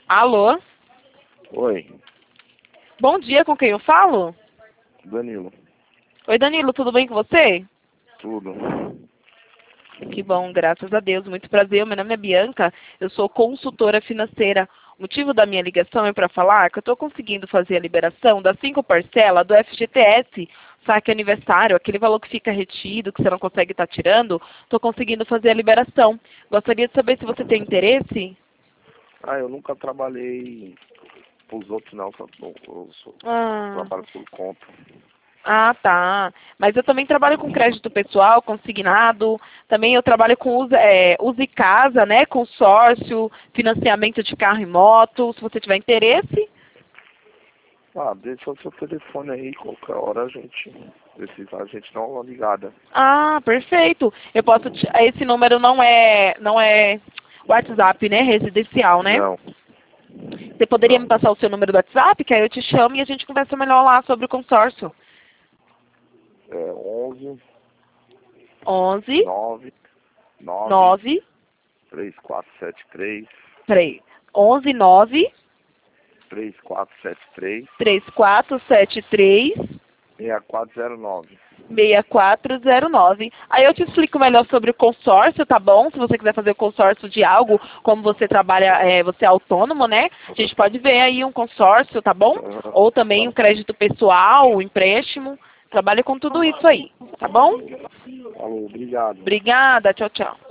Alô? Oi, Bom dia, com quem eu falo? Danilo. Oi, Danilo, tudo bem com você? Tudo. Que bom, graças a Deus. Muito prazer, meu nome é Bianca, eu sou consultora financeira. O motivo da minha ligação é para falar que eu estou conseguindo fazer a liberação das 5 parcelas do FGTS, saque aniversário, aquele valor que fica retido, que você não consegue estar tirando, estou conseguindo fazer a liberação. Gostaria de saber se você tem interesse? Eu nunca trabalhei pros outros não, Ah. trabalho por conta. Ah, tá. Mas eu também trabalho com crédito pessoal, consignado. Também eu trabalho com Use Casa, né? Consórcio, financiamento de carro e moto. Se você tiver interesse. Deixa o seu telefone aí, qualquer hora a gente precisar, a gente dá uma ligada. Ah, perfeito. Eu posso. Esse número não é WhatsApp, né? Residencial, né? Não, Você poderia me não. passar o seu número do WhatsApp, que aí eu te chamo e a gente conversa melhor lá sobre o consórcio. É 11 11 9 9 9 3473 peraí. 11 9 3473 3473 6409. 6409. Aí eu te explico melhor sobre o consórcio, tá bom? Se você quiser fazer o consórcio de algo, como você trabalha, você é autônomo, né? A gente pode ver aí um consórcio, tá bom? Ou também um crédito pessoal, um empréstimo. Trabalho com tudo isso aí, tá bom? Falou, obrigado. Obrigada, tchau, tchau.